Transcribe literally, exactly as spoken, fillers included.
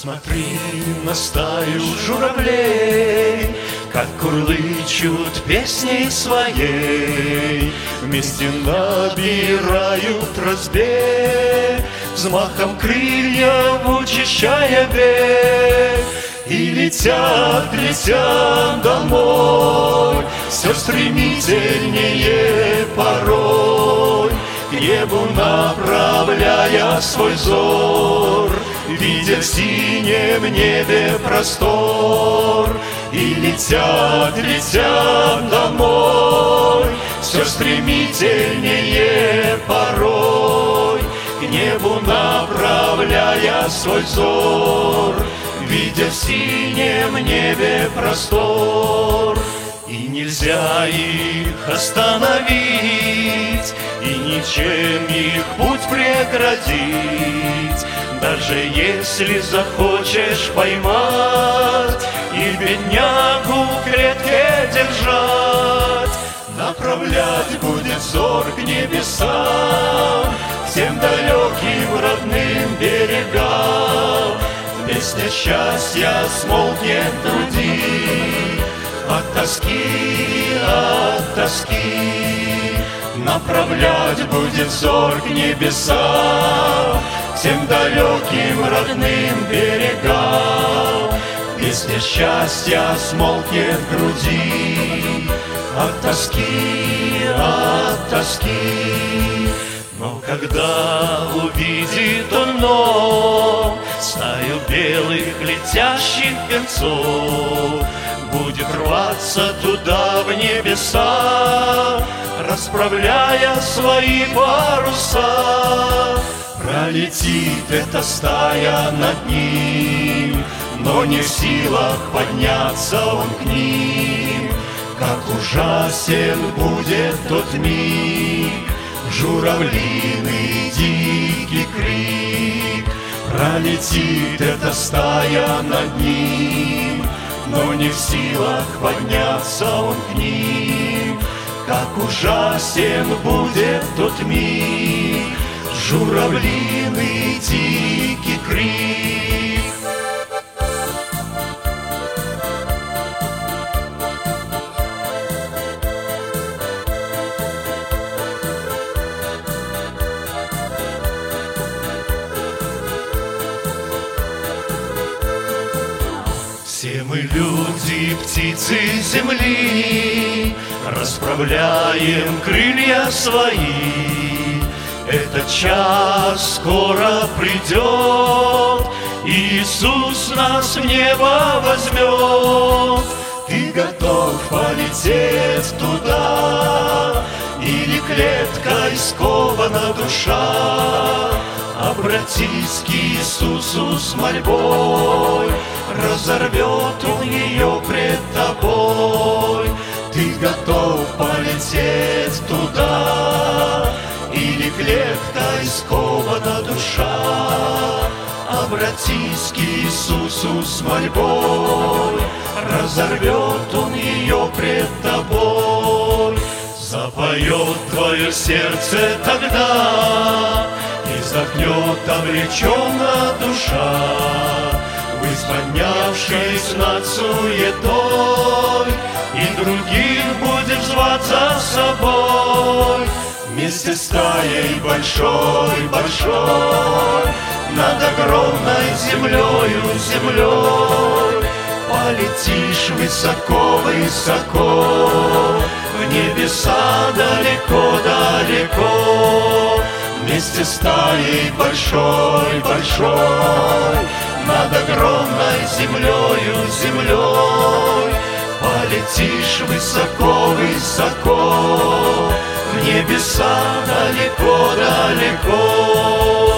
Посмотри на стаю журавлей, как курлычут песней своей, вместе набирают разбег, взмахом крыльев учащая бег. И летят, летят домой, все стремительнее порой, к небу направляя свой взор, видя в синем небе простор. И летят, летят домой, все стремительнее порой, к небу направляя свой взор, видя в синем небе простор. И нельзя их остановить, и ничем их путь преградить, даже если захочешь поймать и беднягу в клетке держать. Направлять будет взор к небесам, к тем далеким родным берегам. Песня счастья смолкнет в груди от тоски, от тоски. Направлять будет взор к небесам, к тем далеким родным берегам. Песня счастья смолкнет в груди от тоски, от тоски. Но когда увидит он вновь стаю белых летящих концов, будет рваться туда в небеса, расправляя свои паруса. Пролетит эта стая над ним, но не в силах подняться он к ним. Как ужасен будет тот миг, журавлиный дикий крик. Пролетит эта стая над ним, но не в силах подняться он к ним. Как ужасен будет тот миг, журавлиный дикий крик. Все мы люди, птицы земли, расправляем крылья свои. Этот час скоро придет, Иисус нас в небо возьмет. Ты готов полететь туда, или клеткой скована душа? Обратись к Иисусу с мольбой, разорвет он ее пред тобой. Ты готов полететь туда, или клеткой скована душа? Обратись к Иисусу с мольбой, разорвет он ее пред тобой. Запоет твое сердце тогда, и вздохнет облеченная душа, поднявшись над суетой, и других будешь звать за собой. Вместе с стаей большой, большой, над огромной землею, землей, полетишь высоко, высоко, в небеса далеко, далеко. Вместе с стаей большой, большой, над огромной землею, землей, полетишь высоко, высоко, в небеса далеко, далеко.